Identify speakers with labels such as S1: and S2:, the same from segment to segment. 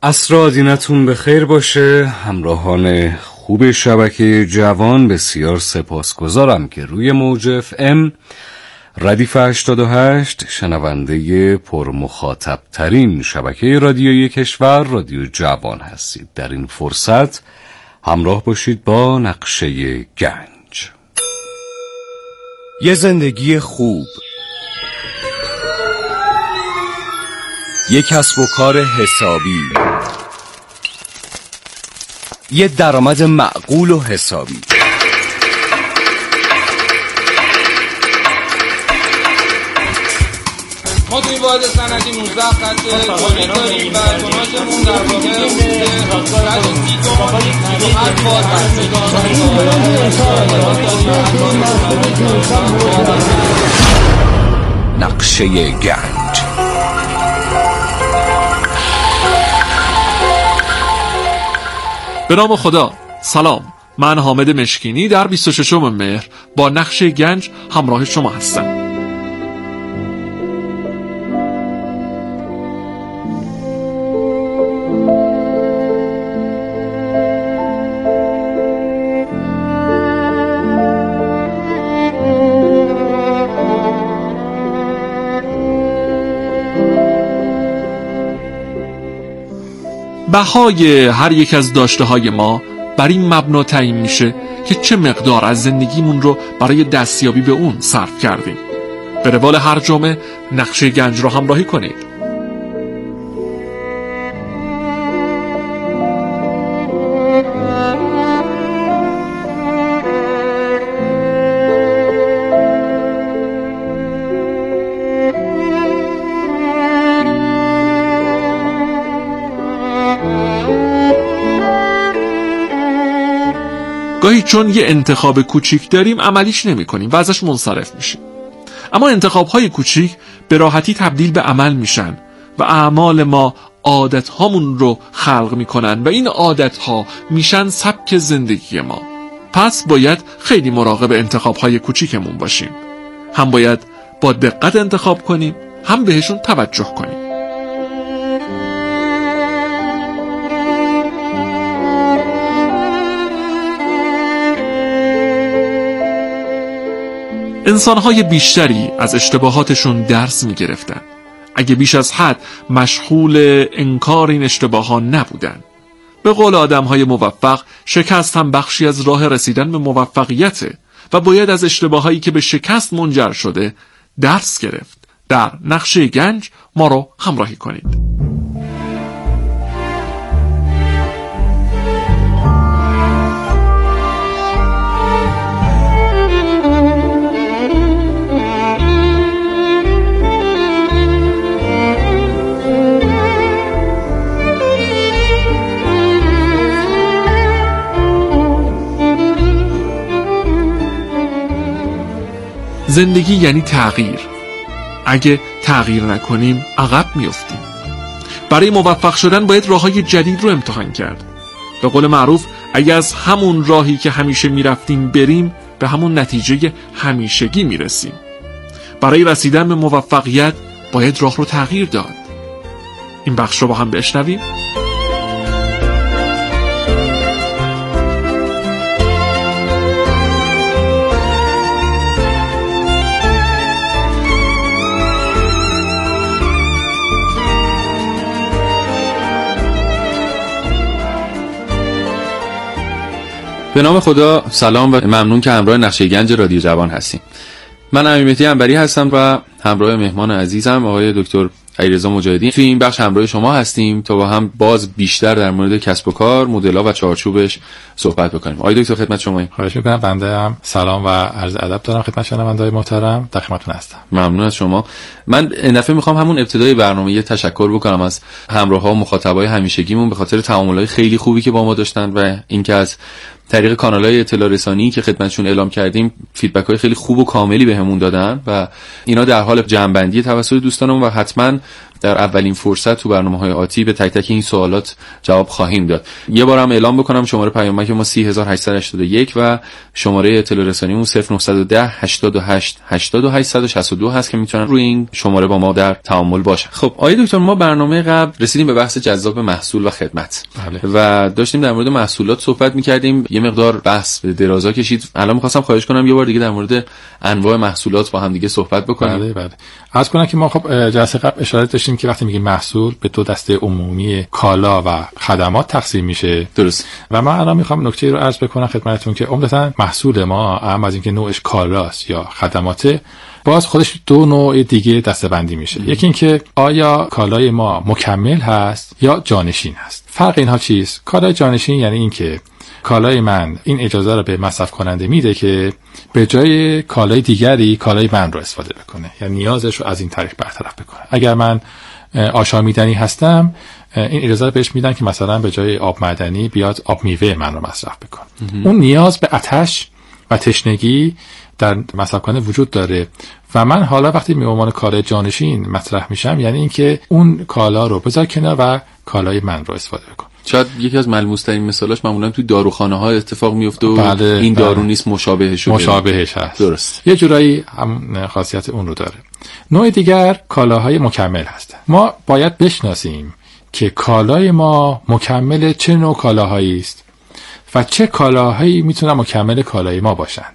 S1: عصر آدینتون به خیر باشه. همراهان خوب شبکه جوان بسیار سپاسگزارم که روی موج FM ردیف 88 شنونده پرمخاطب ترین شبکه رادیویی کشور رادیو جوان هستید. در این فرصت همراه باشید با نقشه گنج.
S2: یه زندگی خوب، یه کسب و کار حسابی، یه درآمد معقول و حسابی.
S3: ما توی واحد صنعتی 19 خط تولید داریم و توناژمون در واقع
S2: نقشه گنج.
S4: به نام خدا. سلام، من حامد مشکینی در 26 مهر با نقشه گنج همراه شما هستم. بهای هر یک از داشته های ما بر این مبنا تعیین میشه که چه مقدار از زندگیمون رو برای دستیابی به اون صرف کردیم. به روال هر جمعه نقشه گنج رو همراهی کنید. گاهی چون یه انتخاب کوچیک داریم عملیش نمی کنیم و ازش منصرف میشیم. اما انتخاب‌های کوچیک به راحتی تبدیل به عمل میشن و اعمال ما عادت‌هامون رو خلق میکنن و این عادت‌ها میشن سبک زندگی ما. پس باید خیلی مراقب انتخاب‌های کوچیکمون باشیم. هم باید با دقت انتخاب کنیم، هم بهشون توجه کنیم. انسان‌های بیشتری از اشتباهاتشون درس می‌گرفتن. اگه بیش از حد مشغول انکار این اشتباهات نبودن. به قول آدم‌های موفق، شکست هم بخشی از راه رسیدن به موفقیته و باید از اشتباهایی که به شکست منجر شده درس گرفت. در نقشه گنج ما رو همراهی کنید. زندگی یعنی تغییر. اگه تغییر نکنیم عقب میافتیم. برای موفق شدن باید راههای جدید رو امتحان کرد. به قول معروف اگه از همون راهی که همیشه میرفتیم بریم به همون نتیجه همیشگی میرسیم. برای رسیدن به موفقیت باید راه رو تغییر داد. این بخش رو با هم بشنویم.
S5: به نام خدا. سلام و ممنون که همراه نقشه گنج رادیو جوان هستیم. من امیرمهدی انبری هستم و همراه مهمان عزیزم آقای دکتر علیرضا مجاهدی توی این بخش همراه شما هستیم تا با هم باز بیشتر در مورد کسب و کار، مدل‌ها و چارچوبش صحبت بکنیم. آقای دکتر خدمت شماییم.
S6: خواهش می‌کنم. بنده هم سلام و عرض ادب دارم خدمت شنونده‌های محترم. در خدمتتون هستم.
S5: ممنون از شما. من این دفعه می‌خوام همون ابتدای برنامه یه تشکر بکنم از همراه‌ها و مخاطبای همیشگیمون به خاطر تعاملات خیلی خوبی که با ما داشتن و اینکه از طریق کانال‌های اطلاع رسانی که خدمتشون اعلام کردیم فیدبک‌های خیلی خوب و کاملی بهمون دادن و اینا در حال جمع‌بندی توسط دوستانم و حتما در اولین فرصت تو برنامه‌های آتی به تک تک این سوالات جواب خواهیم داد. یه بارم اعلام بکنم شماره پیامک ما 30881 و شماره اطلاع رسانیمون 0910 88 88 162 هست که میتونن روی این شماره با ما در تعامل باشن. خب آقای دکتر، ما برنامه قبل رسیدیم به بحث جذاب محصول و خدمت.
S6: بله.
S5: و داشتیم در مورد محصولات صحبت می‌کردیم، یه مقدار بحث به درازا کشید. الان می‌خواستم خواهش کنم یه بار دیگه در مورد انواع محصولات با هم دیگه صحبت بکنیم.
S6: بله. عرض کنم که ما خب جلسه قبل اشاره داشتیم که وقتی میگیم محصول به دو دسته عمومی کالا و خدمات تقسیم میشه.
S5: درست.
S6: و من الان میخوام نکته رو عرض بکنم خدمتتون که عمدتاً محصول ما اهم از اینکه نوعش کالاست یا خدماته، باز خودش دو نوع دیگه دسته‌بندی میشه. یکی اینکه آیا کالای ما مکمل هست یا جانشین هست. فرق اینها چیست؟ کالای جانشین یعنی اینکه کالای من این اجازه رو به مصرف کننده میده که به جای کالای دیگری کالای من رو استفاده بکنه، یعنی نیازش رو از این طریق برطرف بکنه. اگر من آشامیدنی هستم، این اجازه رو بهش میدن که مثلا به جای آب معدنی بیاد آب میوه من رو مصرف بکنه. اون نیاز به آتش و تشنگی در مصرف کننده وجود داره و من حالا وقتی به عنوان کالای جانشین مطرح میشم، یعنی اینکه اون کالا رو بذار کنار و کالای من رو استفاده بکن.
S5: شاید یکی از ملموس‌ترین مثالاش معمولا توی داروخانه‌ها اتفاق میفته و
S6: بله،
S5: این دارو نیست مشابهش
S6: هست.
S5: درست.
S6: یه جورایی هم خاصیت اون رو داره. نوع دیگر کالاهای مکمل هستن. ما باید بشناسیم که کالای ما مکمل چه نوع کالاهایی است و چه کالاهایی میتونن مکمل کالای ما باشن.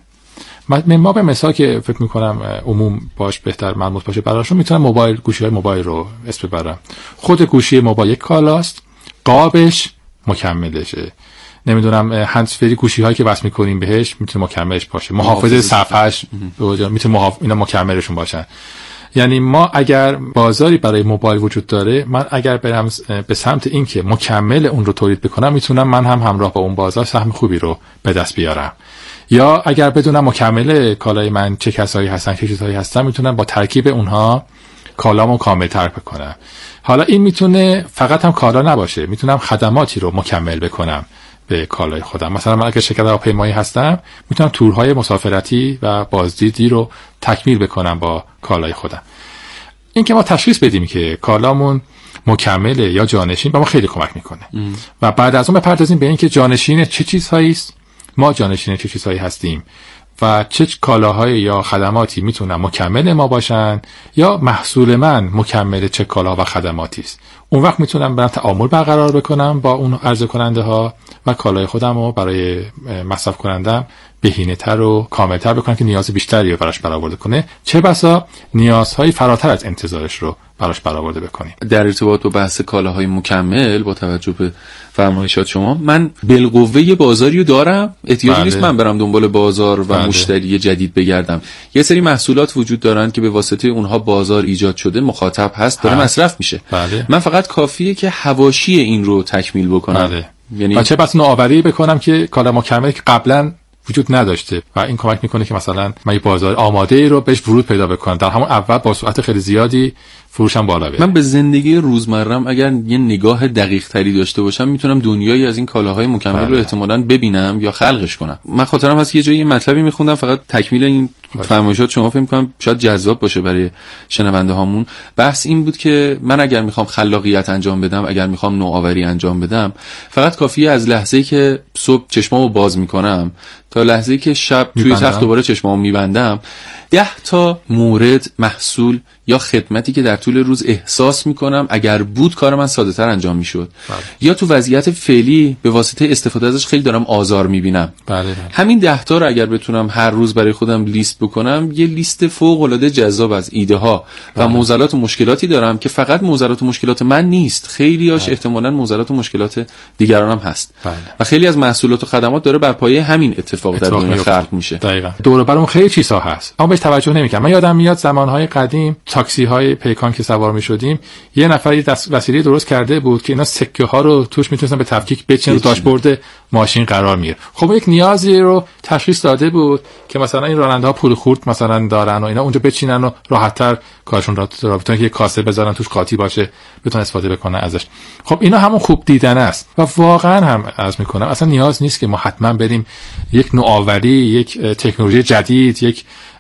S6: ما به مثال که فکر میکنم عموم باش بهتر ملموس باشه براشون، میتونم موبایل، گوشی‌های موبایل رو اسم ببرم. خود گوشی موبایل یک کالاست، قابش مکملشه. نمیدونم هندزفری گوشی‌هایی که وصل می‌کنیم بهش میتونه مکملش باشه. محافظ صفحه‌اش میتونه اینا مکملشون باشن. یعنی ما اگر بازاری برای موبایل وجود داره، من اگر برم به سمت این که مکمل اون رو تولید بکنم، میتونم من هم همراه با اون بازار سهم خوبی رو به دست بیارم. یا اگر بدونم مکمل کالای من چه کسایی هستن، چه چیزهایی هستن، میتونم با ترکیب اونها کالامو کامل‌تر بکنم. حالا این میتونه فقط هم کالا نباشه، میتونم خدماتی رو مکمل بکنم به کالای خودم. مثلا من اگه شرکت هواپیمایی هستم، میتونم تورهای مسافرتی و بازدیدی رو تکمیل بکنم با کالای خودم. این که ما تشخیص بدیم که کالامون مکمله یا جانشین، به ما خیلی کمک میکنه. و بعد از اون بپردازیم به این که جانشین چه چیزهایی است، ما جانشین چه چیزهایی هستیم و چه کالاهای یا خدماتی میتونن مکمل ما باشن، یا محصول من مکمل چه کالا و خدماتی است. اون وقت میتونم برام تعامل برقرار بکنم با اون عرضه کننده ها و کالای خودم رو برای مصرف کنندم بهینه‌تر و کاملتر بکنم که نیاز بیشتری رو براش برآورده کنه، چه بسا نیازهای فراتر از انتظارش رو براش برآورده بکنیم.
S5: در ارتباط با بحث کالاهای مکمل، با توجه به فرمایشات شما، من بالقوه بازاری رو دارم، احتیاجی نیست من برم دنبال بازار و مشتری جدید بگردم. یه سری محصولات وجود دارن که به واسطه اونها بازار ایجاد شده، مخاطب هست، داره مصرف میشه. من فقط کافیه که حواشی این رو تکمیل بکنم.
S6: یعنی و چه بس نوآوری بکنم که کالا مکمل که قبلا وجود نداشته و این کمک میکنه که مثلا من یه بازار آماده ای رو بهش ورود پیدا بکنم، در همون اول با سرعت خیلی زیادی فروشم بالا بره.
S5: من به زندگی روزمرم اگر یه نگاه دقیق تری داشته باشم، میتونم دنیایی از این کالاهای مکمل رو احتمالاً ببینم یا خلقش کنم. من خاطرم هست یه جایی مطلبی میخوندم، فقط تکمیل این فرمایشات شما فکر می‌کنم شاید جذاب باشه برای شنونده هامون. بحث این بود که من اگر میخوام خلاقیت انجام بدم، اگر میخوام نوآوری انجام بدم، فقط کافیه از لحظه‌ای که صبح چشمامو باز میکنم تا لحظه‌ای که شب توی تخت دوباره چشمامو میبندم، 10 تا مورد، محصول یا خدمتی که در طول روز احساس میکنم اگر بود کار من ساده تر انجام میشد، یا تو وضعیت فعلی به واسطه استفاده ازش خیلی دارم آزار میبینم. همین 10 تا رو اگر بتونم هر روز برای خودم لیست بکنم، یه لیست فوق العاده جذاب از ایده ها و معضلات و مشکلاتی دارم که فقط معضلات و مشکلات من نیست، خیلیاش احتمالاً معضلات و مشکلات دیگران هم هست. و خیلی از محصولات و خدمات داره بر پایه همین اتفاق در دنیا خلق میشه.
S6: دقیقاً. دور و برمون خیلی چیزها هست، اما بهش توجه نمیکنم. من یادم میاد زمانهای قدیم تاکسی های پیکان که سوار میشدیم، یه نفری وسیله درست کرده بود که اینا سکه ها رو توش میتونستن به تفکیک بچینن، رو داشبورد ماشین قرار میگیره. خب یک نیازی رو تشخیص داده بود که مثلا این راننده ها پول خورد مثلا دارن و اینا اونجا بچینن و راحت‌تر کارشون را بتونن که کاسه بذارن توش قاطی باشه، بتونن استفاده بکنن ازش. خب اینا همون خوب دیدن است و واقعا هم عرض میکنم اصلا نیاز نیست که ما حتما بریم یک نوآوری، یک تکنولوژی جدید، یک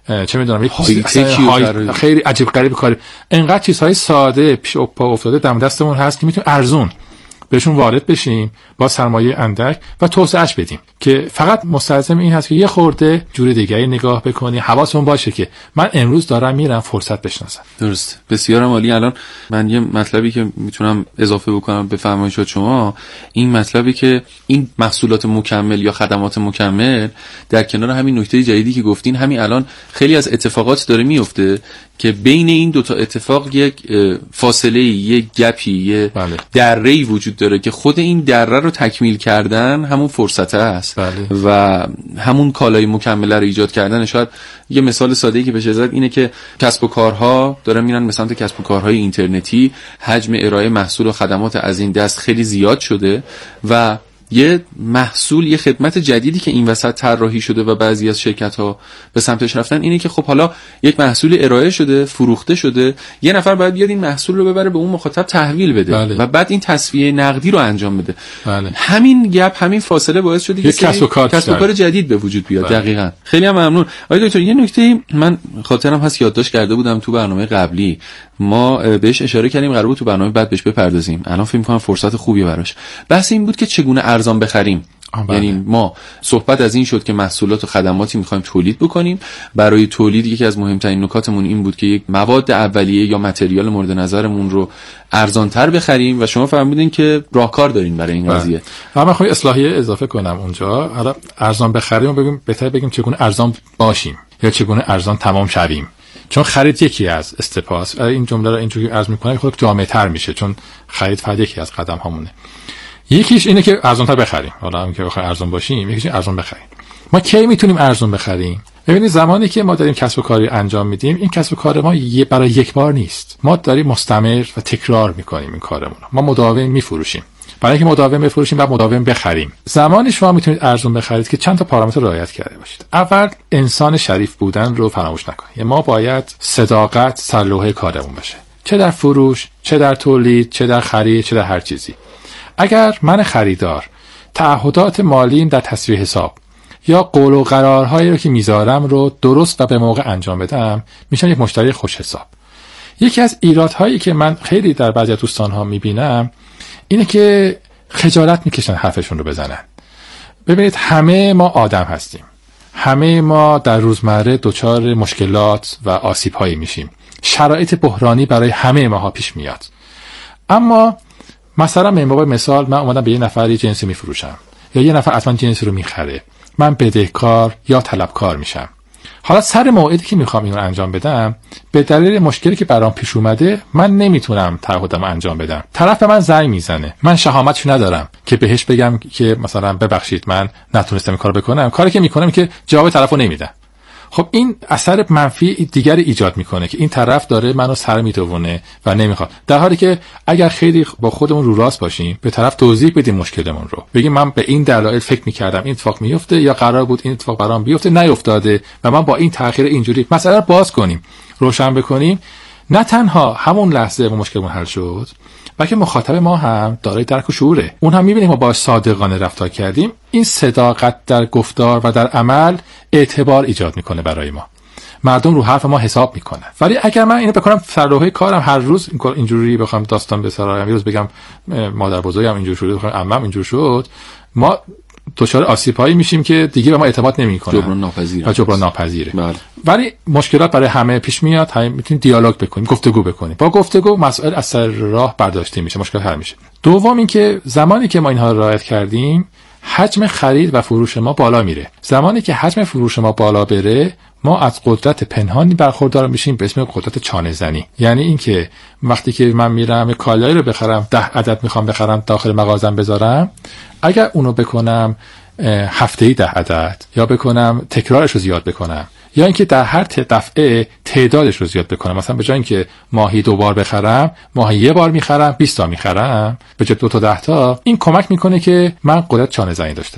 S6: چه میدونم یک
S5: خیلی
S6: عجیب غریب کاری، انقدر چیزهای ساده پیش پا افتاده دم دستمون هست که میتونیم ارزون بهشون وارد بشیم با سرمایه اندک و توسعهش بدیم، که فقط مستلزم این هست که یه خورده جور دیگری نگاه بکنی، حواسمون باشه که من امروز دارم میرم فرصت بشناسم.
S5: درست، بسیار عالی. الان من یه مطلبی که میتونم اضافه بکنم به فرمایشات شما، این مطلبی که این محصولات مکمل یا خدمات مکمل در کنار همین نکته جدیدی که گفتین، همین الان خیلی از اتفاقات داره میفته که بین این دوتا اتفاق یک فاصله، یک گپی، یک دره‌ای وجود داره که خود این دره رو تکمیل کردن همون فرصته است. و همون کالای مکمله رو ایجاد کردن. شاید یه مثال ساده‌ای که بشه زد اینه که کسب و کارها دارن میرن به سمت کسب و کارهای اینترنتی، حجم ارائه محصول و خدمات از این دست خیلی زیاد شده و یه محصول، یه خدمت جدیدی که این وسط طراحی شده و بعضی از شرکت‌ها به سمتش رفتن اینه که خب حالا یک محصول ارائه شده، فروخته شده، یه نفر باید بیاد این محصول رو ببره به اون مخاطب تحویل بده و بعد این تسویه نقدی رو انجام بده. همین گپ، همین فاصله باعث شده که کسب و کار جدید به وجود بیاد. دقیقاً. خیلی هم ممنون. آقای دکتر، یه نکته من خاطرم هست یادداشت کرده بودم تو برنامه قبلی، ما بهش اشاره کردیم، قرار بود تو برنامه بعد بهش بپردازیم. الان فکر می‌کنم فرصت خوبی براش. بحث این بود که چگونه ارزان بخریم. یعنی ما صحبت از این شد که محصولات و خدماتی می‌خوایم تولید بکنیم. برای تولید یکی از مهمترین نکاتمون این بود که یک مواد اولیه یا متریال مورد نظرمون رو ارزان‌تر بخریم و شما فرمودین که راهکار دارین برای این قضیه.
S6: من می‌خوام اصلاحیه اضافه کنم اونجا. حالا ارزان بخریم بگیم، بهتر بگیم چگونه ارزان باشیم یا چگونه ارزان تمام شویم. چون خرید یکی از استپاس، این جمله رو اینجوری عرض می‌کنم خود جامع‌تر میشه، چون خرید فقط یکی از قدم هامونه. یکیش اینه که ارزان‌تر بخریم. حالا هم که بخوایم ارزان باشیم، یکیش ارزان بخریم. ما کی میتونیم ارزان بخریم؟ ببینید زمانی که ما داریم کسب و کاری انجام میدیم، این کسب و کار ما برای یک بار نیست. ما داریم مستمر و تکرار می‌کنیم این کارمون. ما مداوم می‌فروشیم. برای اینکه مداوم بفروشیم و مداوم بخریم. زمانی شما میتونید ارزان بخرید که چند تا پارامتر رعایت کرده باشید. اول، انسان شریف بودن رو فراموش نکنید. یعنی ما باید صداقت سرلوحه کارمون باشه. چه در فروش، چه در تولید، چه در خرید، چه در هر چیزی. اگر من خریدار تعهدات مالیم در تصویه حساب یا قول و قرارهایی رو که میذارم رو درست و به موقع انجام بدم، میشم یک مشتری خوش حساب. یکی از ایرادهایی که من خیلی در بعضی از دوستان‌ها میبینم اینه که خجالت میکشن حرفشون رو بزنن. ببینید، همه ما آدم هستیم. همه ما در روزمره دچار مشکلات و آسیب‌هایی میشیم. شرایط بحرانی برای همه ماها پیش میاد. اما مثلا به مثال من اومدم به یه نفر جنسی میفروشم یا یه نفر اصلا جنسی رو میخره، من بدهکار یا طلبکار میشم. حالا سر موعدی که میخوام اینو انجام بدم، به دلیل مشکلی که برام پیش اومده من نمیتونم تعهدم انجام بدم. طرف به من زنگ میزنه، من شهامتش ندارم که بهش بگم که مثلا ببخشید من نتونستم این کارو بکنم. کاری که میکنم که جواب طرفو نمیدم. خب این اثر منفی دیگری ایجاد میکنه که این طرف داره منو سر میدونه و نمیخواد. در حالی که اگر خیلی با خودمون رو راست باشیم، به طرف توضیح بدیم مشکلمون رو، بگیم من به این دلایل فکر میکردم این اتفاق میفته یا قرار بود این اتفاق برام بیفته نیفتاده و من با این تأخیر اینجوری مسئله رو باز کنیم، روشن بکنیم، نه تنها همون لحظه با مشکلمون حل شد، بلکه مخاطب ما هم دارای درک و شعوره. اون هم میبینه ما باهاش صادقانه رفتار کردیم. این صداقت در گفتار و در عمل اعتبار ایجاد میکنه برای ما. مردم رو حرف ما حساب میکنن. ولی اگر من اینو بکنم سرلوحه کارم، هر روز اینجوری بخوام داستان بسرم، یه روز بگم مادر بزرگم اینجوری شده، بخوام عمم اینجوری شد، ما دچار آسیب‌هایی میشیم که دیگه به ما اعتماد نمیکنن. جبران ناپذیره. بله. ولی مشکلات برای همه پیش میاد، همه میتونیم دیالوگ بکنیم، گفتگو بکنیم. با گفتگو مسائل از سر راه برداشته میشه، مشکل حل میشه. دوم اینکه زمانی که ما اینها رو رعایت کردیم، حجم خرید و فروش ما بالا میره. زمانی که حجم فروش ما بالا بره، ما از قدرت پنهانی برخوردار میشیم به اسم قدرت چانه زنی. یعنی اینکه وقتی که من میرم کالایی رو بخرم، 10 عدد میخوام بخرم داخل مغازم بذارم، اگر اونو بکنم هفته‌ای 10 عدد، یا بکنم تکرارش رو زیاد بکنم، یا اینکه در هر دفعه تعدادش رو زیاد بکنم، مثلا به جای اینکه ماهی 2 بار بخرم، ماهی 1 بار میخرم، 20 تا میخرم به جای 2 تا 10 تا، این کمک میکنه که من قدرت چانه زنی داشته باشم.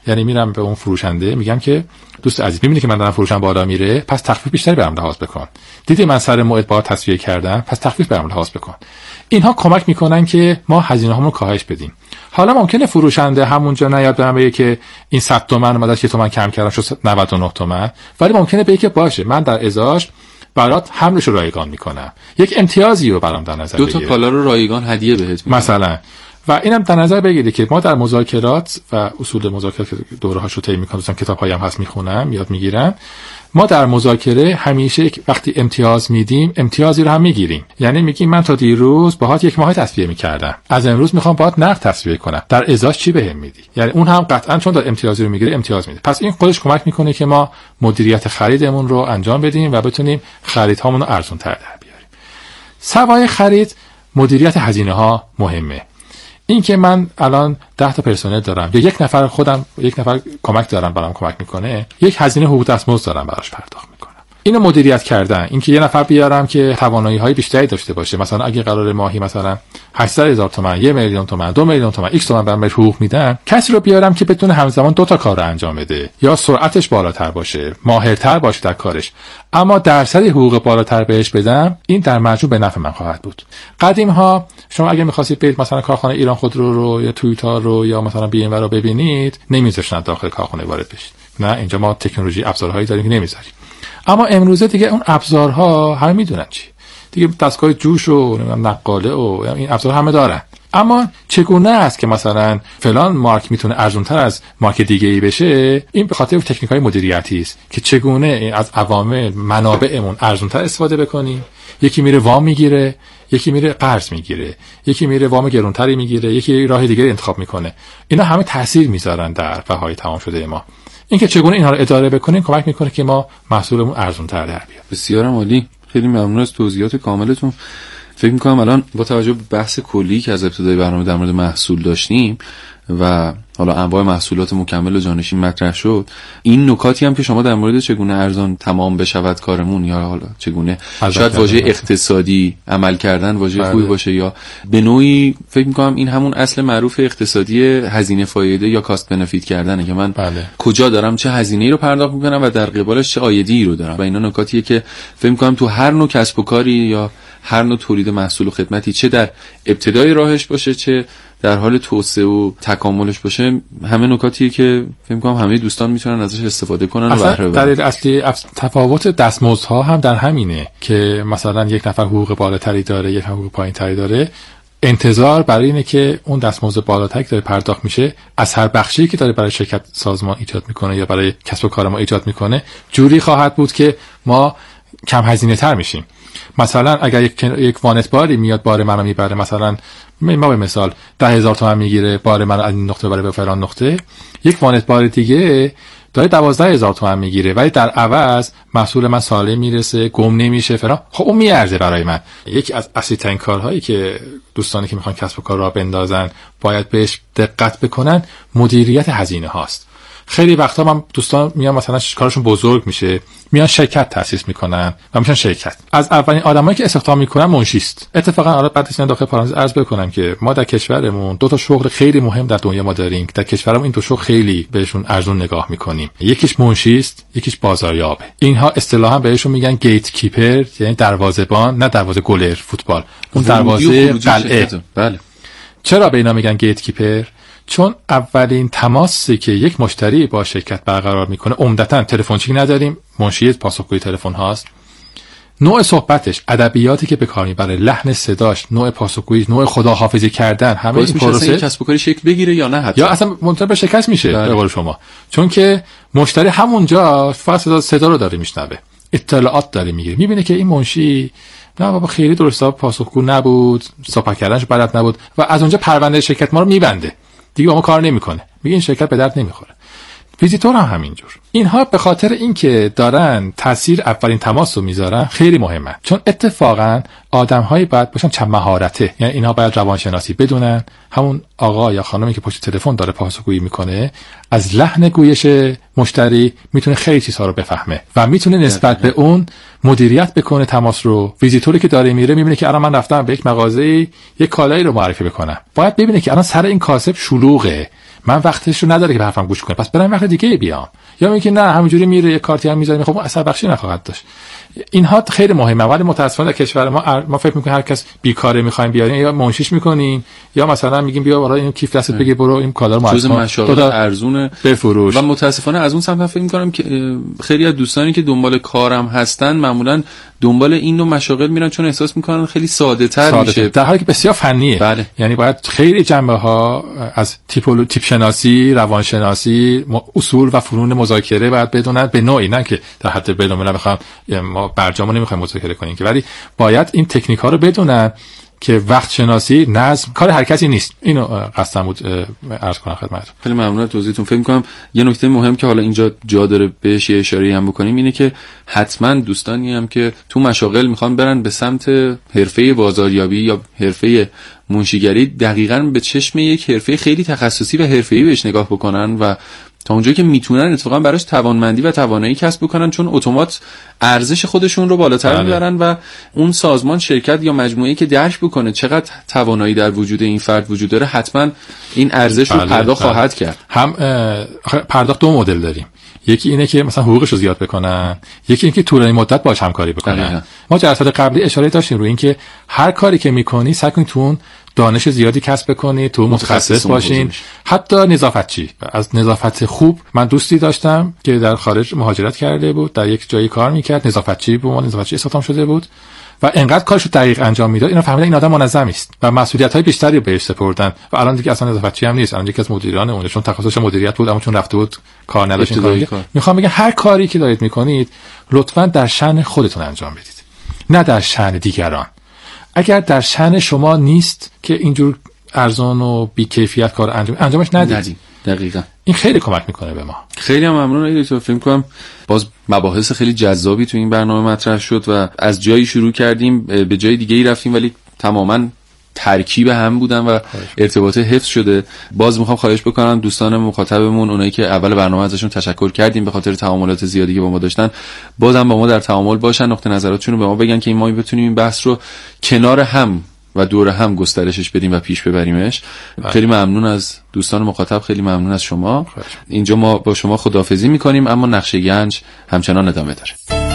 S6: یعنی میرم به اون فروشنده میگم که دوست عزیز میبینی که من دارم فروشم بالا میره، پس تخفیف بیشتری برام لحاظ بکن. دیدی من سر موعد باهات تسویه کردم، پس تخفیف برام لحاظ بکن. اینها کمک میکنن که ما هزینه‌هامون رو کاهش بدیم. حالا ممکنه فروشنده همونجا نیاد بهم بگه که این 100 تومن اومد 1 تومن کم کردم شد 99 تومن، ولی ممکنه بگه که باشه من در ازاش برات حملش رو رایگان میکنم، یک امتیازی رو برام در نظر بگیره،
S5: 2 تا کالا رو رایگان هدیه بهت میدم
S6: مثلا. و اینم در نظر بگیرید که ما در مذاکرات و اصول مذاکرات که دوره‌هاشو طی می‌کنم، کتاب‌هایی هم هست میخونم، یاد میگیرم، ما در مذاکره همیشه وقتی امتیاز میدیم امتیازی رو هم میگیریم. یعنی میگیم من تا دیروز باهات 1 ماه تسویه میکردم، از امروز میخوام باهات نقد تسویه کنم، در ازاش چی بهم میدی؟ یعنی اون هم قطعا چون داره امتیازی رو میگیره امتیاز میده. پس این خودش کمک میکنه که ما مدیریت خریدمون رو انجام بدیم و بتونیم خریدهامون رو ارزان‌تر در بیاریم. سوای خرید مدیریت هزینه‌ها مهمه. این که من الان 10 تا پرسنل دارم یا یک نفر کمک دارم برام کمک میکنه، یک هزینه حقوق دستمزد دارم براش پرداخت میکنم. اینو مدیریت کردن، این که یه نفر بیارم که توانایی‌های بیشتری داشته باشه، مثلا اگه قرار ماهی مثلا 800,000 تومان، 1,000,000 تومان، 2,000,000 تومان، ایکس تومان برام حقوق میدن، کسی رو بیارم که بتونه همزمان 2 تا کار رو انجام بده، یا سرعتش بالاتر باشه، ماهرتر باشه در کارش، اما درصد حقوق بالاتر بهش بدم، این در مجموع به نفع من خواهد بود. قدیم‌ها شما اگه می‌خواستید برید مثلا کارخانه ایران خودرو رو یا تویوتا رو یا مثلا بی ام رو ببینید، نمی‌ذاشتن داخل کارخانه وارد بشید. نه، اینجا ما تکنولوژی ابزارهایی داریم که نمی‌ذاریم. اما امروزه دیگه اون ابزارها همه میدونن چی. دیگه دستگاه جوش و نقاله و این ابزارها همه دارن. اما چگونه است که مثلا فلان مارک میتونه ارزان‌تر از مارک دیگه‌ای بشه؟ این به خاطر تکنیک‌های مدیریتی است که چگونه از عوامل منابعمون ارزان‌تر استفاده بکنیم. یکی میره وام میگیره، یکی میره قرض میگیره، یکی میره وام گرانتری میگیره، یکی راه دیگه انتخاب میکنه. اینا همه تاثیر میذارن در بهای تمام شده ما. اینکه چگونه اینها رو اداره بکنیم کمک میکنه که ما محصولمون ارزان‌تر در بیاد.
S5: بسیار عالی، خیلی ممنون از توضیحات کاملتون. فکر میکنم الان با توجه به بحث کلی که از ابتدای برنامه در مورد محصول داشتیم و حالا انواع محصولات مکمل و جانشین مطرح شد، این نکاتی هم که شما در مورد چگونه ارزان تمام بشود کارمون، یا حالا چگونه شاید واژه اقتصادی عمل کردن واژه خوبی باشه، یا به نوعی فکر میکنم این همون اصل معروف اقتصادی هزینه فایده یا کاست بنفیت کردنه که من کجا دارم چه هزینه‌ای رو پرداخت میکنم و در قبالش چه عایدی رو دارم. و اینا نکاتیه که فکر میکنم تو هر نوع کسب و کاری یا هر نوع تولید محصول و خدمتی، چه در ابتدای راهش باشه چه در حال توسعه و تکاملش باشه، همه نکاتیه که فکر می‌کنم همه دوستان میتونن ازش استفاده کنن و بهره ببرن.
S6: دلیل اصلی تفاوت دستمزدها هم در همینه که مثلا یک نفر حقوق بالاتری داره، یک حقوق پایینتری داره. انتظار برای اینه که اون دستمزد بالاتری که داره پرداخت میشه از هر بخشی که داره برای شرکت سازمان ایجاد میکنه یا برای کسب و کار ما ایجاد میکنه جوری خواهد بود که ما کم هزینه تر میشیم. مثلا اگر یک وانتباری میاد بار منو میبره، مثلا ما به مثال 10,000 تومان میگیره بار منو از این نقطه بره به فلان نقطه، یک وانتبار دیگه داره 12,000 تومان میگیره ولی در عوض محصول من سالم میرسه، گم نمیشه فلان، خب اون میارزه برای من. یکی از اصلی ترین کارهایی که دوستانی که میخوان کسب و کار راه بندازن باید بهش دقت بکنن مدیریت هزینه هاست. خیلی وقتا من دوستان میان مثلا کارشون بزرگ میشه، میان شرکت تأسیس میکنن و میشن شرکت. از اولین آدمایی که استخدام میکنن منشیست. اتفاقا حالا بعدش داخل پرانتز عرض بکنم که ما در کشورمون 2 تا شغل خیلی مهم در دنیا ما داریم. در کشورمون این 2 شغل خیلی بهشون ارزون نگاه میکنیم. یکیش منشیست، یکیش بازاریابه. اینها اصطلاحا بهشون میگن گیت کیپر، یعنی دروازه‌بان، نه دروازه گلر فوتبال، اون دروازه قلعه.
S5: بله.
S6: چرا به اینا میگن گیت کیپر؟ چون اولین تماسی که یک مشتری با شرکت برقرار میکنه عمدتاً تلفنچی نداریم، منشی پاسخگوی تلفن هاست. نوع صحبتش، ادبیاتی که به کار میبره، لحن صداش، نوع پاسخگویی، نوع خداحافظی کردن، همه این پروسه
S5: کسب و کاری شکل بگیره یا نه حتی
S6: یا اصلا منتهی به شکست میشه به قول شما. چون که مشتری همونجا فقط صدا رو داره میشنوه، اطلاعات داره میگیره، میبینه که این منشی نه بابا خیلی درست پاسخگو نبود، صحبت کردنش بلد نبود و از اونجا پرونده شرکت ما رو میبنده، دیگه با ما کار نمیکنه، میگه این شرکت به درد نمیخوره. ویزیتور هم همینجور. اینها به خاطر اینکه دارن تاثیر اولین تماس رو میذارن خیلی مهمه، چون اتفاقا آدم‌هایی باید باشن چند مهارته، یعنی اینها باید روانشناسی بدونن. همون آقا یا خانمی که پشت تلفن داره پاسخگویی میکنه از لحن گویش مشتری میتونه خیلی چیزها رو بفهمه و میتونه نسبت به اون مدیریت بکنه تماس رو. ویزیتوری که داره میره میبینه که الان من رفتم به یک مغازه‌ای یک کالایی رو معرفی بکنم، باید ببینه که الان سر این کاسب شلوغه، من وقتش رو نداره که به حرفم گوش کنه، پس برم وقت دیگه بیام. یا اینکه نه همونجوری میره یه کارتی هم میذاره، خب اثر بخشی نخواهد داشت. اینها خیلی مهمه، ولی متاسفانه در کشور ما فکر می‌کنیم هر کس بیکاره می‌خوایم بیاریم یا منشیش می‌کنیم یا مثلا میگیم بیا برای این کیف دستت بگیر برو این کالا رو
S5: جزء مشاغل ارزون
S6: بفروش.
S5: و متاسفانه از اون سمت فکر می‌کنم که خیلی از دوستانی که دنبال کارم هستن معمولاً دنبال این نوع مشاغل میرن چون احساس می‌کنن خیلی ساده‌تر میشه،
S6: در حالی که بسیار فنیه.
S5: بله.
S6: یعنی باید خیلی جنبه‌ها از تیپ شناسی، روانشناسی، اصول و فنون مذاکره باید بدونن، به نوعی، نه که در حد بین‌الملل بخوام ما برجامو نمیخوایم مذاکره کنیم که، ولی باید این تکنیک ها رو بدونن که وقت شناسی، نظم کار هر کسی نیست. اینو قصدم بود عرض کنم خدمتتون.
S5: خیلی ممنون از توضیحتون. فکر می‌کنم یه نکته مهم که حالا اینجا جا داره بهش یه اشاره‌ای هم بکنیم اینه که حتما دوستانی هم که تو مشاغل میخوان برن به سمت حرفه بازاریابی یا حرفه منشیگری، دقیقاً به چشم یک حرفه خیلی تخصصی و حرفه‌ای بهش نگاه بکنن و تا اونجایی که میتونن اتفاقا براش توانمندی و توانایی کسب بکنن، چون اتومات ارزش خودشون رو بالاتر میبرن و اون سازمان، شرکت یا مجموعه‌ای که درک بکنه چقدر توانایی در وجود این فرد وجود داره، حتما این ارزش رو پرداخت خواهد کرد.
S6: هم پرداخت دو مدل داریم، یکی اینه که مثلا حقوقش رو زیاد بکنن، یکی اینکه طولانی مدت باهاش همکاری بکنن. ما جلسات قبلی اشاره داشتیم روی اینکه هر کاری که میکنی سعی کنید تو دانش زیادی کسب کنید، تو متخصص باشین. حتی نظافتچی، از نظافت خوب من دوستی داشتم که در خارج مهاجرت کرده بود، در یک جایی کار میکرد، نظافتچی به عنوان نظافتچی استخدام شده بود و انقدر کارش رو دقیق انجام میداد اینا فهمیدن این آدم منظم است و مسئولیت‌های بیشتری بهش سپردن و الان دیگه اصلا نظافتچی هم نیست، الان یکی از مدیران اون، چون تخصصش مدیریت بود اما چون رفته بود کار نداشت این کار. میخوام بگم هر کاری که دارید میکنید لطفاً در شأن خودتون انجام بدید، نه در شأن دیگران. اگر در شأن شما نیست که اینجور ارزان و بی‌کیفیت کار انجامش ندید.
S5: دقیقاً
S6: این خیلی کمک میکنه به ما.
S5: خیلی ممنون دکتر. فکر کنم باز مباحث خیلی جذابی تو این برنامه مطرح شد و از جایی شروع کردیم به جای دیگه‌ای رفتیم ولی تماماً ترکیب هم بودن و ارتباط حفظ شده. باز میخوام خواهش بکنم دوستان مخاطبمون، اونایی که اول برنامه ازشون تشکر کردیم به خاطر تعاملات زیادی که با ما داشتن، بازم با ما در تعامل باشن، نقطه نظراتشون رو به ما بگن که ما بتونیم این بحث رو کنار هم و دور هم گسترشش بدیم و پیش ببریمش. خیلی ممنون از دوستان مخاطب، خیلی ممنون از شما. اینجا ما با شما خداحافظی میکنیم، اما نقشه گنج همچنان ادامه داره.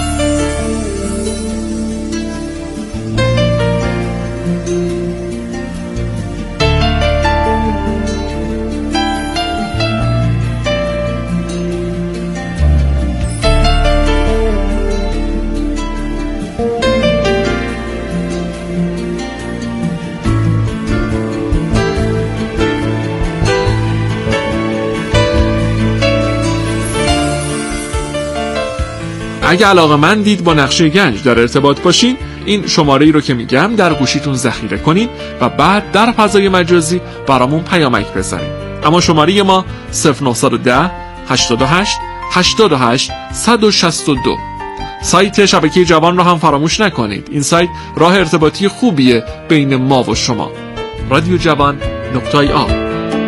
S4: اگه علاقه‌مندید با نقشه گنج در ارتباط باشین، این شماره‌ای رو که میگم در گوشیتون ذخیره کنین و بعد در فضای مجازی برامون پیامک بزنین. اما شماره ما 0910 88 88 162. سایت شبکه جوان رو هم فراموش نکنید. این سایت راه ارتباطی خوبیه بین ما و شما. رادیو جوان.ir.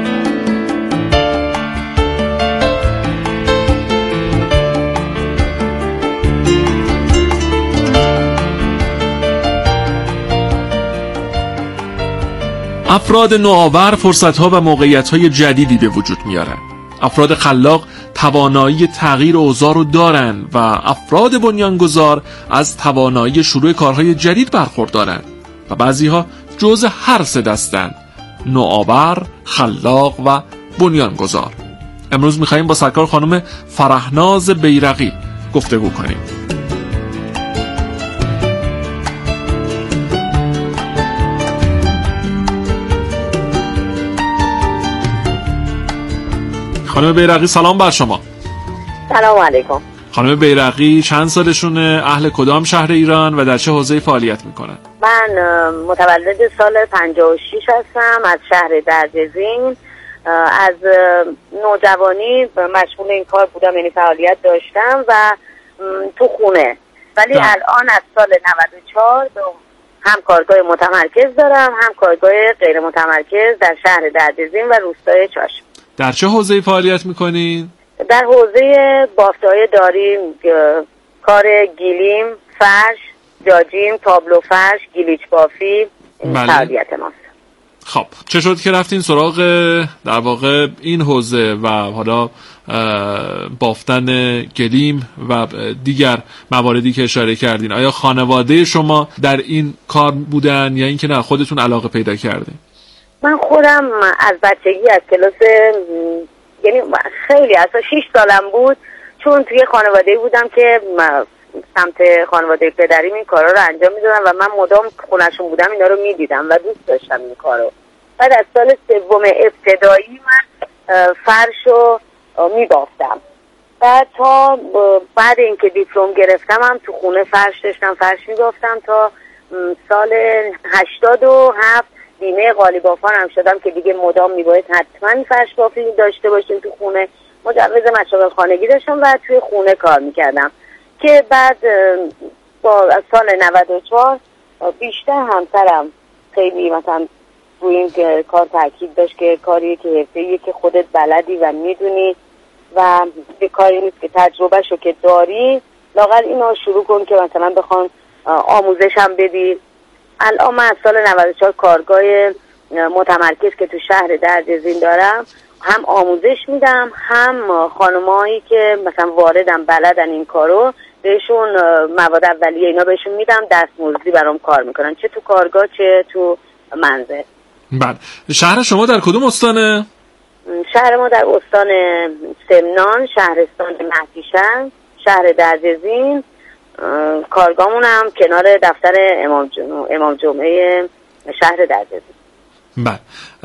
S4: افراد نوآور فرصت‌ها و موقعیت‌های جدیدی به وجود میارن. افراد خلاق توانایی تغییر اوضاع رو دارن و افراد بنیانگذار از توانایی شروع کارهای جدید برخوردارن و بعضی‌ها جزء هر سه دستن: نوآور، خلاق و بنیانگذار. امروز می‌خوایم با سرکار خانم فرهناز بیرقی گفتگو کنیم. خانم بیرقی سلام بر شما.
S7: سلام علیکم.
S4: خانم بیرقی چند سالشونه، اهل کدام شهر ایران و در چه حوزه‌ای فعالیت میکنن؟
S7: من متولد سال 56 هستم، از شهر درجزین. از نوجوانی مشغول این کار بودم، یعنی فعالیت داشتم و تو خونه، ولی الان از سال 94 هم کارگاه متمرکز دارم، هم کارگاه غیر متمرکز در شهر درجزین و روستای چاشم.
S4: در چه حوزه‌ای فعالیت میکنین؟
S7: در حوزه بافت‌های داریم، کار گیلیم، فرش، جاجیم، تابلو فرش، گیلیچ بافی، این فعالیت ماست.
S4: خب چه شد که رفتین سراغ در واقع این حوزه و حالا بافتن گلیم و دیگر مواردی که اشاره کردین؟ آیا خانواده شما در این کار بودن یا اینکه نه خودتون علاقه پیدا کردین؟
S7: من خودم از بچگی از کلاس، یعنی خیلی اصلا 6 سالم بود، چون توی خانواده بودم که سمت خانواده پدریم این کارا رو انجام میدادن و من مدام خونه‌شون بودم اینا رو میدیدم و دوست داشتم این کارو. بعد از سال 3 ابتدایی من فرشو میبافتم. بعد تا بعد اینکه دیپلم گرفتم هم تو خونه فرش داشتم، فرش میبافتم تا سال 87 بیمه قالیبافان هم شدم که دیگه مدام میباید حتما فرش بافی داشته باشیم تو خونه. مجوز مشاغل خانگی داشتم و توی خونه کار میکردم که بعد با سال 94 بیشتر همسرم خیلی مثلا روی این کار تاکید داشت که کاری که حرفه‌ایه که خودت بلدی و میدونی و به کاری نیست که تجربهشو که داری لااقل اینو شروع کن که مثلا بخوان آموزش هم بدی. الان من از سال 94 کارگاه متمرکز که تو شهر درجزین دارم هم آموزش میدم، هم خانمایی که مثلا واردن بلدن این کارو بهشون مواد اولیه اینا بهشون میدم، دستمزدی برام کار میکنن، چه تو کارگاه چه تو منزل.
S4: بله. شهر شما در کدوم استانه؟
S7: شهر ما در استان سمنان، شهرستان مهدیشهر، شهر درجزین. کارگاهمون هم کنار دفتر امام جمعه شهر درجزین.
S4: بله.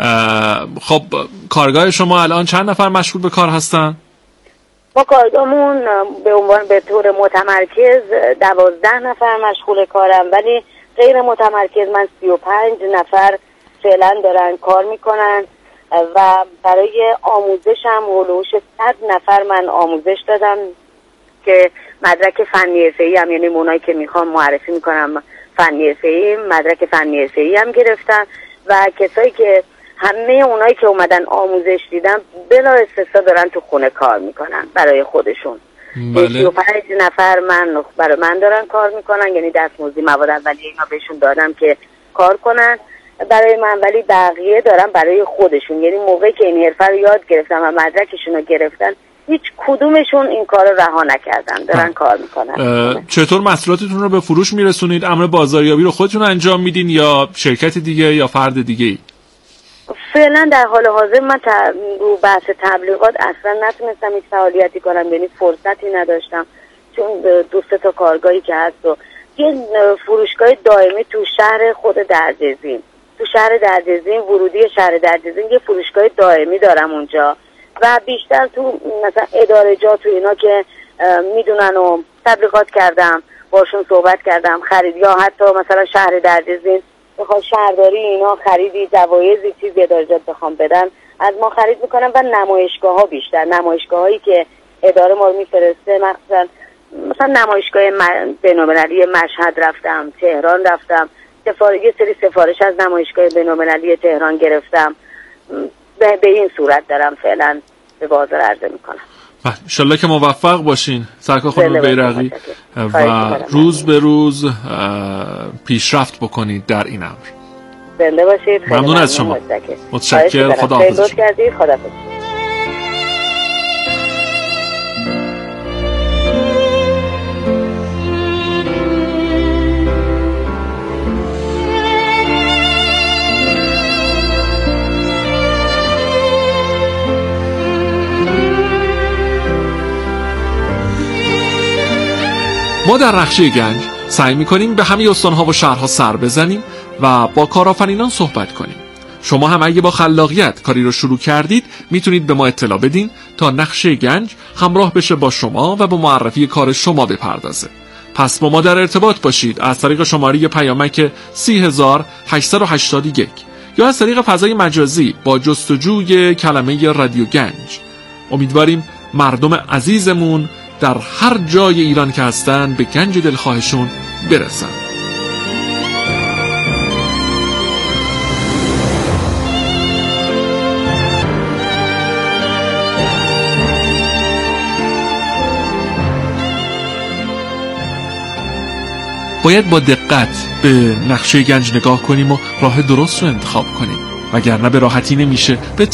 S4: خب کارگاه شما الان چند نفر مشغول به کار هستن؟
S7: ما کارگاهمون به طور متمرکز 12 نفر مشغول کارم، ولی غیر متمرکز من 35 نفر فعلا دارن کار میکنن و برای آموزشم هلوش 100 نفر من آموزش دادم که مدرک فنی حرفه‌ای هم، یعنی اونایی که میخوام معرفی میکنم فنی حرفه‌ای، مدرک فنی حرفه‌ای هم گرفتن و کسایی که همه اونایی که اومدن آموزش دیدن بلا استثنا دارن تو خونه کار میکنن برای خودشون. 35 نفر برای من دارن کار میکنن، یعنی دستمزدی مواد اولیه اینا بهشون دادم که کار کنن برای من، ولی بقیه دارن برای خودشون، یعنی موقعی که این حرفه رو یاد گرفتن و مدرکشون رو گرفتن هیچ کدومشون این کار رو رها نکردن، دارن کار میکنن.
S4: چطور محصولاتتون رو به فروش میرسونید؟ امر بازاریابی رو خودتون انجام میدین یا شرکت دیگه یا فرد دیگه ای؟
S7: فعلا در حال حاضر من رو بحث تبلیغات اصلا نتونستم هیچ فعالیتی کنم، یعنی فرصتی نداشتم، چون 2-3 تا کارگاهی که هست و یه فروشگاه دائمی تو شهر خود درجزین، تو شهر درجزین، ورودی شهر درجزین یه فروشگاه دائمی دارم اونجا و بیشتر تو مثلا ادارجات و اینا که میدونن و تبلیغات کردم، باشون صحبت کردم، خرید، یا حتی مثلا شهر درجزین بخوام شهرداری اینا خریدی جوایزی چیزی ادارجات بخوام بدن از ما خرید میکنم و نمایشگاه ها بیشتر، نمایشگاه هایی که اداره ما رو میفرسته، مثلا نمایشگاه بین‌المللی مشهد رفتم، تهران رفتم، یه سری سفارش از نمایشگاه بین‌المللی تهران گرفتم، به این صورت دارم فعلا به بازار عرضه میکنم.
S4: انشالله که موفق باشین سرکار خانم بیرقی و روز به روز پیشرفت بکنید در این امر.
S7: زنده باشید.
S4: ممنون از شما. متشکرم. خداحافظ.
S7: خداحافظ.
S4: ما در نقشه گنج سعی می‌کنیم به همه استان‌ها و شهرها سر بزنیم و با کارآفرینان صحبت کنیم. شما هم اگه با خلاقیت کاری رو شروع کردید میتونید به ما اطلاع بدین تا نقشه گنج همراه بشه با شما و به معرفی کار شما بپردازه. پس با ما در ارتباط باشید از طریق شماره پیامک 3881 یا از طریق فضای مجازی با جستجوی کلمه رادیو گنج. امیدواریم مردم عزیزمون در هر جای ایران که هستن به گنج دلخواهشون برسن. باید با دقت به نقشه گنج نگاه کنیم و راه درست رو انتخاب کنیم. وگرنه به راحتی نمیشه به